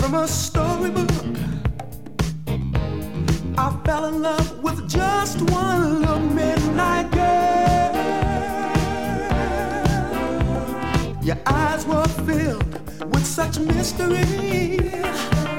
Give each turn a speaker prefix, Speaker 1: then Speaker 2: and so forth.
Speaker 1: from a storybook. I fell in love with just one little midnight girl. Your eyes were filled with such mystery.